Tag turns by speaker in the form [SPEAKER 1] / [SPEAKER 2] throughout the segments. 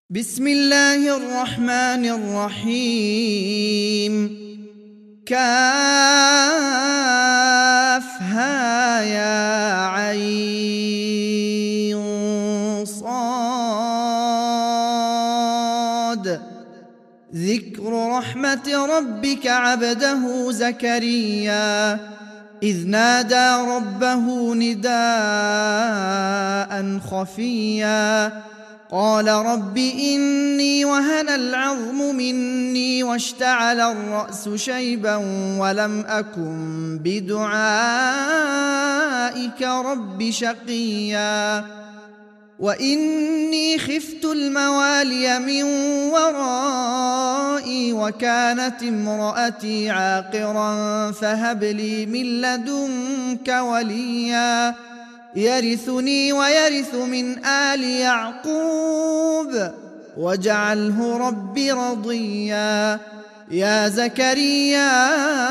[SPEAKER 1] بسم الله الرحمن الرحيم. كافها يا عين صاد. ذكر رحمة ربك عبده زكريا إذ نادى ربه نداء خفيا قال رب إني وهن العظم مني واشتعل الرأس شيبا ولم أكن بدعائك رب شقيا وإني خفت الموالي من ورائي وكانت امرأتي عاقرا فهب لي من لدنك وليا يرثني ويرث من آل يعقوب واجعله رب رضيا. يا زكريا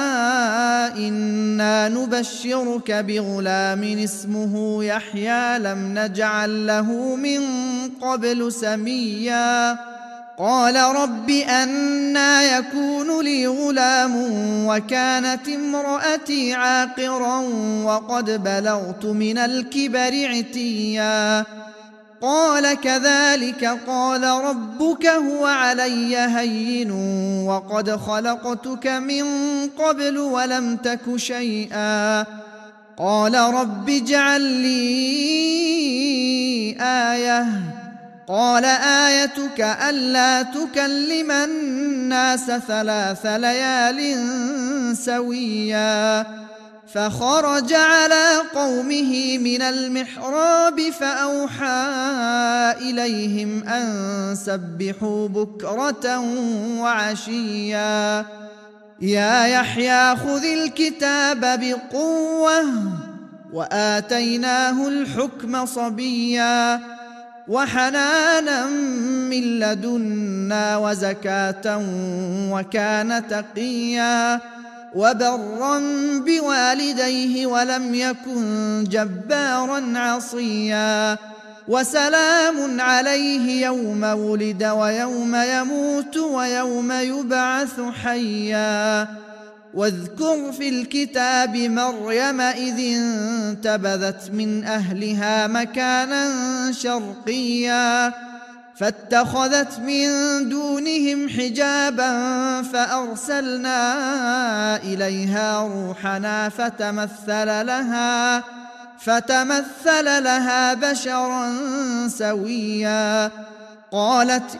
[SPEAKER 1] إنا نبشرك بغلام اسمه يحيى لم نجعل له من قبل سميا قال رب أنى يكون لي غلام وكانت امرأتي عاقرا وقد بلغت من الكبر عتيا قال كذلك قال ربك هو علي هين وقد خلقتك من قبل ولم تك شيئا قال رب اجعل لي آية قال آيتك ألا تكلم الناس 3 ليال سويا فخرج على قومه من المحراب فأوحى إليهم أن سبحوا بكرة وعشيا يا يحيى خذ الكتاب بقوة وآتيناه الحكم صبيا وحنانا من لدنا وزكاة وكان تقيا وبرا بوالديه ولم يكن جبارا عصيا وسلام عليه يوم ولد ويوم يموت ويوم يبعث حيا واذكر في الكتاب مريم إذ انتبذت من أهلها مكانا شرقيا فاتخذت من دونهم حجابا فأرسلنا إليها روحنا فتمثل لها بشرا سويا قالت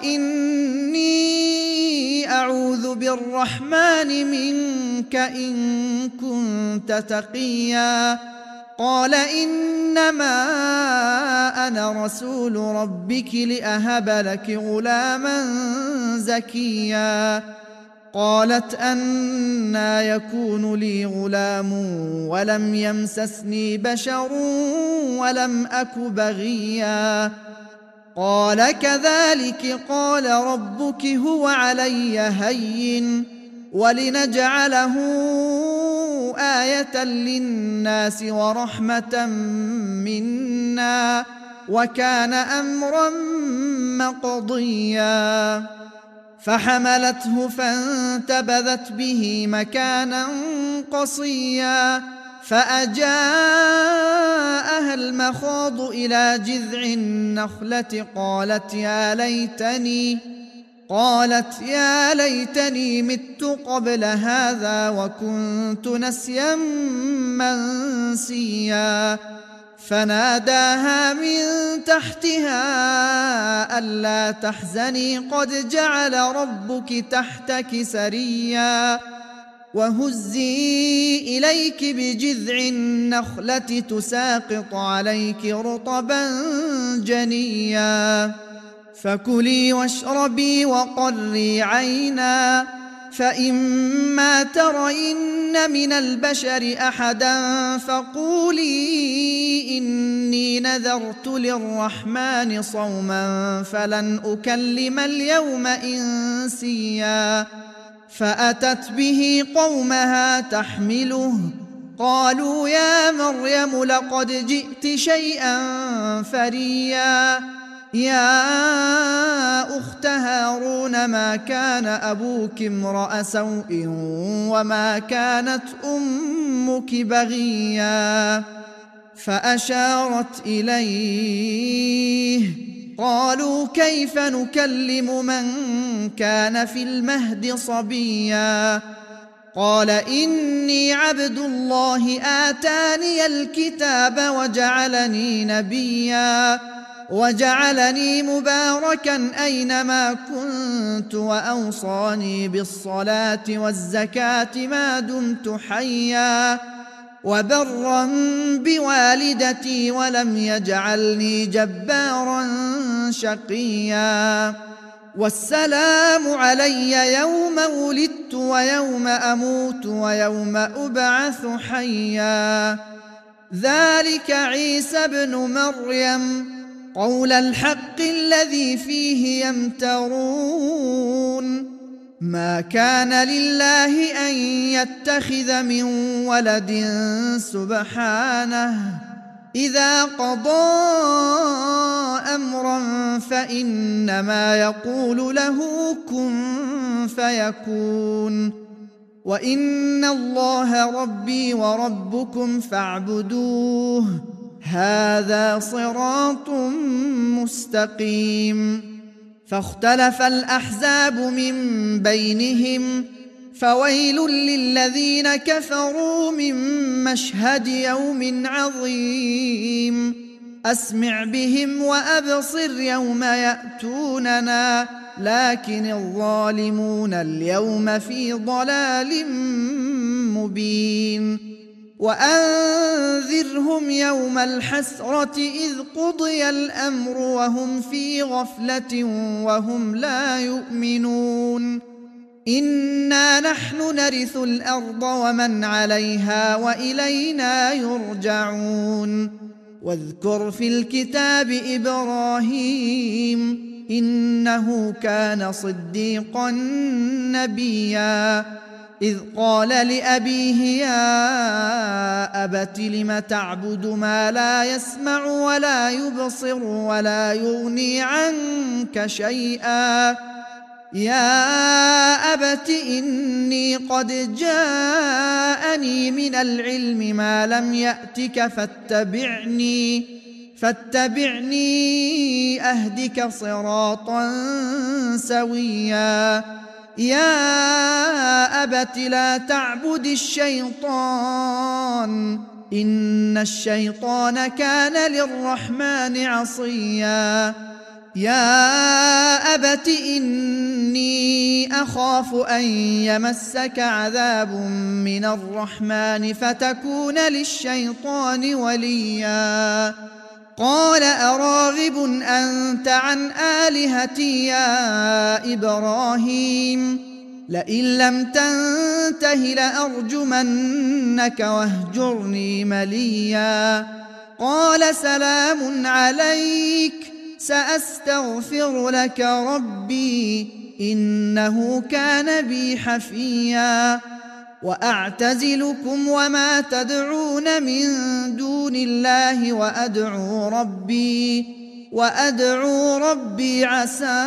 [SPEAKER 1] إني أعوذ بالرحمن منك إن كنت تقيا قال إنما أنا رسول ربك لأهب لك غلاما زكيا قالت أنى يكون لي غلام ولم يمسسني بشر ولم أك بغيا قال كذلك قال ربك هو علي هين ولنجعله آية للناس ورحمة منا وكان أمرا مقضيا فحملته فانتبذت به مكانا قصيا فأجاءها المخاض إلى جذع النخلة قالت يا ليتني مت قبل هذا وكنت نسيا منسيا فناداها من تحتها ألا تحزني قد جعل ربك تحتك سريا وهزي إليك بجذع النخلة تساقط عليك رطبا جنيا فكلي واشربي وقري عينا فإما ترين من البشر أحدا فقولي إني نذرت للرحمن صوما فلن أكلم اليوم إنسيا فأتت به قومها تحمله قالوا يا مريم لقد جئت شيئا فريا يا أخت أخت هارون ما كان أبوك امرأ سوء وما كانت أمك بغيا فأشارت إليه قالوا كيف نكلم من كان في المهد صبيا قال إني عبد الله آتاني الكتاب وجعلني نبيا وجعلني مباركا أينما كنت وأوصاني بالصلاة والزكاة ما دمت حيا وبرا بوالدتي ولم يجعلني جبارا شقيا والسلام علي يوم ولدت ويوم أموت ويوم أبعث حيا ذلك عيسى بن مريم قول الحق الذي فيه يمترون ما كان لله أن يتخذ من ولد سبحانه إذا قضى أمرا فإنما يقول له كن فيكون وإن الله ربي وربكم فاعبدوه هذا صراط مستقيم فاختلف الأحزاب من بينهم فويل للذين كفروا من مشهد يوم عظيم أسمع بهم وأبصر يوم يأتوننا لكن الظالمون اليوم في ضلال مبين وأنذرهم يوم الحسرة إذ قضي الأمر وهم في غفلة وهم لا يؤمنون إنا نحن نرث الأرض ومن عليها وإلينا يرجعون واذكر في الكتاب إبراهيم إنه كان صديقا نبيا إذ قال لأبيه يا أبت لم تعبد ما لا يسمع ولا يبصر ولا يغني عنك شيئا يا أبت إني قد جاءني من العلم ما لم يأتك فاتبعني أهدك صراطا سويا يا أبت لا تعبد الشيطان إن الشيطان كان للرحمن عصيا يا أبت إني أخاف أن يمسك عذاب من الرحمن فتكون للشيطان وليا قال أراغب أنت عن آلهتي يا إبراهيم لئن لم تنته لأرجمنك واهجرني مليا قال سلام عليك سأستغفر لك ربي إنه كان بي حفيا وأعتزلكم وما تدعون من دون الله وأدعو ربي عسى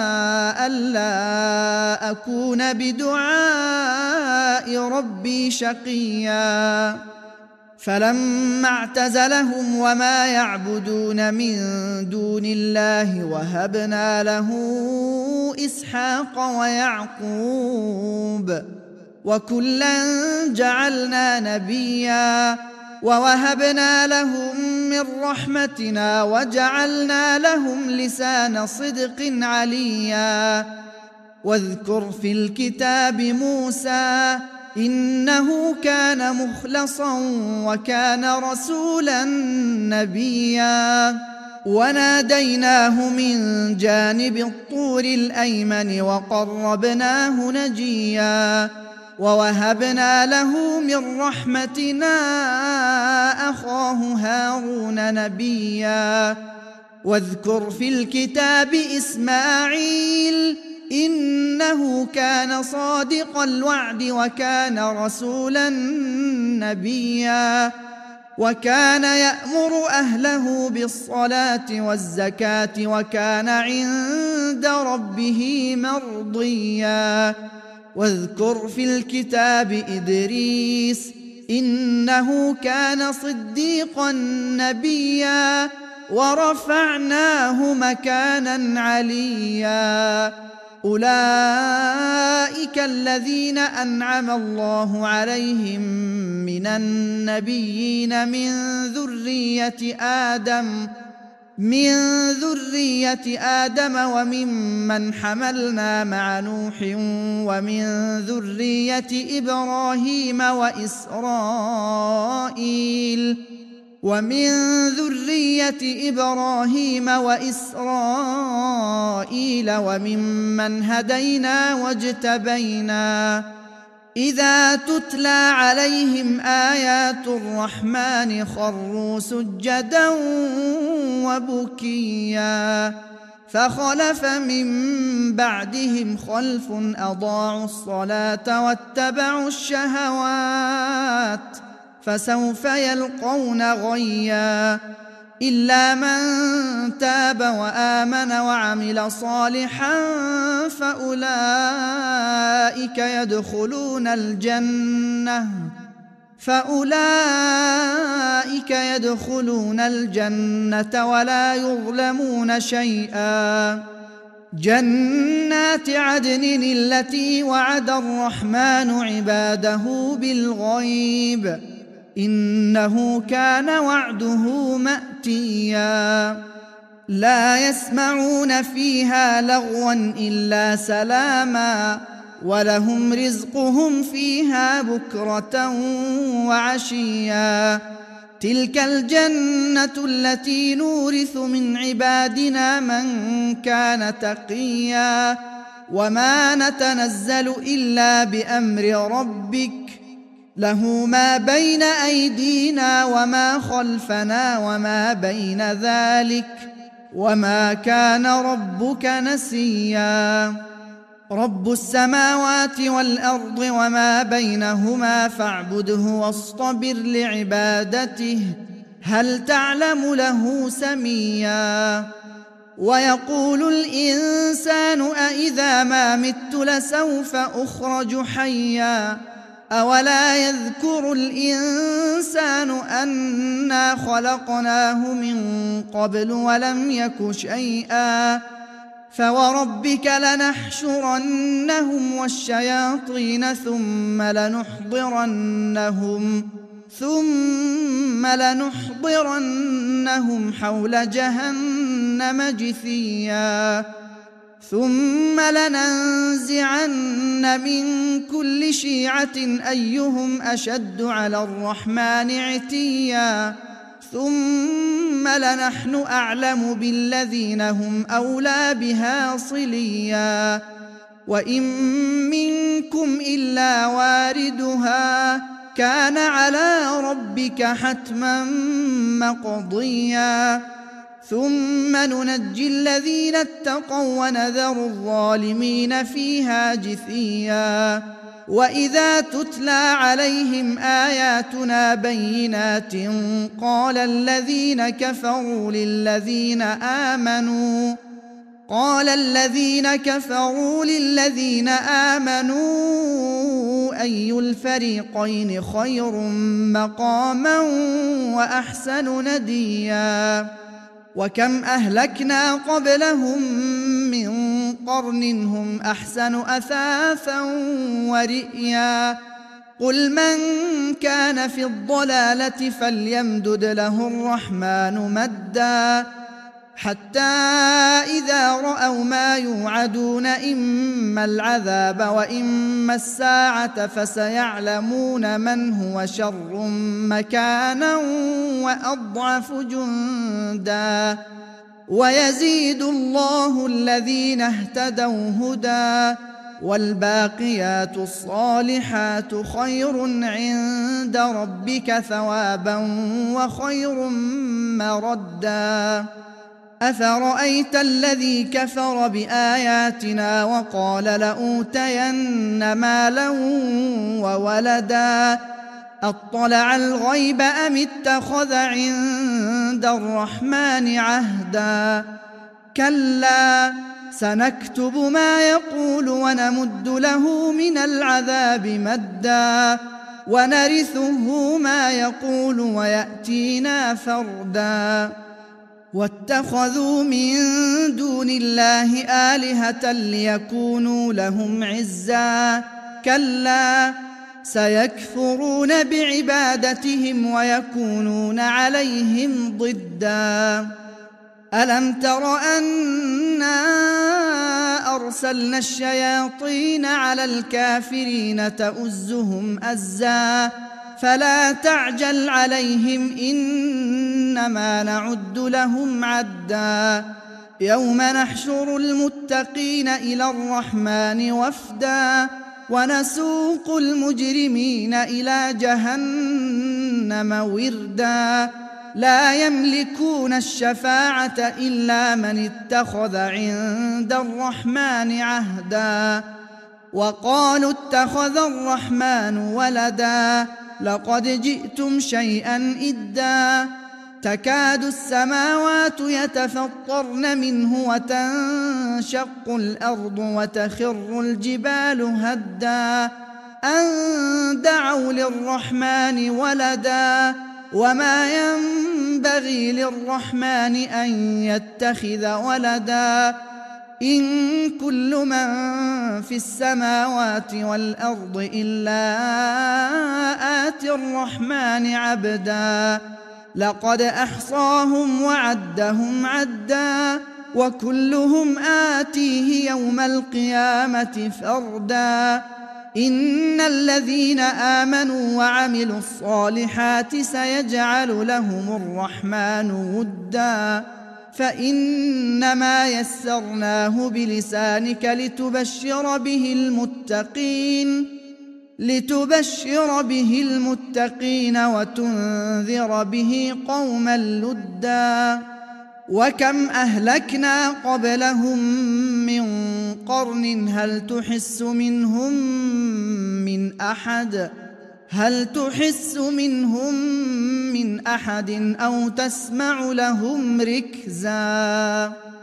[SPEAKER 1] ألا أكون بدعاء ربي شقيا فلما اعتزلهم وما يعبدون من دون الله وهبنا له إسحاق ويعقوب وكلا جعلنا نبيا ووهبنا لهم من رحمتنا وجعلنا لهم لسان صدق عليا واذكر في الكتاب موسى إنه كان مخلصا وكان رسولا نبيا وناديناه من جانب الطور الأيمن وقربناه نجيا ووهبنا له من رحمتنا أخاه هارون نبيا واذكر في الكتاب إسماعيل إنه كان صادق الوعد وكان رسولا نبيا وكان يأمر أهله بالصلاة والزكاة وكان عند ربه مرضيا واذكر في الكتاب إدريس إنه كان صديقا نبيا ورفعناه مكانا عليا أولئك الذين أنعم الله عليهم من النبيين من ذرية آدم وممن حملنا مع نوح ومن ذرية إبراهيم وإسرائيل وممن هدينا واجتبينا إذا تتلى عليهم آيات الرحمن خروا سجدا وبكيا فخلف من بعدهم خلف أضاعوا الصلاة واتبعوا الشهوات فسوف يلقون غيا إلا من تاب وآمن وعمل صالحا فأولئك يدخلون الجنة ولا يظلمون شيئا جنات عدن التي وعد الرحمن عباده بالغيب إنه كان وعده مأتيا لا يسمعون فيها لغوا إلا سلاما ولهم رزقهم فيها بكرة وعشيا تلك الجنة التي نورث من عبادنا من كان تقيا وما نتنزل إلا بأمر ربك له ما بين أيدينا وما خلفنا وما بين ذلك وما كان ربك نسيا رب السماوات والأرض وما بينهما فاعبده واصطبر لعبادته هل تعلم له سميا ويقول الإنسان أإذا ما مت لسوف أخرج حيا أولا يذكر الإنسان أنا خلقناه من قبل ولم يك شيئا فوربك لنحشرنهم والشياطين ثم لنحضرنهم حول جهنم جثيا ثم لننزعن من كل شيعة أيهم أشد على الرحمن عتيا ثم لنحن أعلم بالذين هم أولى بها صليا وإن منكم إلا واردها كان على ربك حتما مقضيا ثم ننجي الذين اتقوا ونذر الظالمين فيها جثيا وإذا تتلى عليهم آياتنا بينات قال الذين كفروا للذين آمنوا أي الفريقين خير مقاما وأحسن نديا وكم أهلكنا قبلهم من قرن هم أحسن أثاثا ورئيا قل من كان في الضلالة فليمدد له الرحمن مدا حتى إذا رأوا ما يوعدون إما العذاب وإما الساعة فسيعلمون من هو شر مكانا وأضعف جندا ويزيد الله الذين اهتدوا هدى والباقيات الصالحات خير عند ربك ثوابا وخير مردا أفرأيت الذي كفر بآياتنا وقال لأوتين مالا وولدا أطلع الغيب أم اتخذ عند الرحمن عهدا كلا سنكتب ما يقول ونمد له من العذاب مدا ونرثه ما يقول ويأتينا فردا واتخذوا من دون الله آلهة ليكونوا لهم عزا كلا سيكفرون بعبادتهم ويكونون عليهم ضدا ألم تر أنا أرسلنا الشياطين على الكافرين تؤزهم أزا فلا تعجل عليهم إنما نعد لهم عدا يوم نحشر المتقين إلى الرحمن وفدا ونسوق المجرمين إلى جهنم وردا لا يملكون الشفاعة إلا من اتخذ عند الرحمن عهدا وقالوا اتخذ الرحمن ولدا لقد جئتم شيئا إدا تكاد السماوات يتفطرن منه وتنشق الأرض وتخر الجبال هدا أن دعوا للرحمن ولدا وما ينبغي للرحمن أن يتخذ ولدا إن كل من في السماوات والأرض إلا آتي الرحمن عبدا لقد أحصاهم وعدهم عدا وكلهم آتيه يوم القيامة فردا إن الذين آمنوا وعملوا الصالحات سيجعل لهم الرحمن ودا فإنما يسرناه بلسانك لتبشر به المتقين وتنذر به قوما لدا وكم أهلكنا قبلهم من قرن هل تحس منهم من أحد أو تسمع لهم ركزا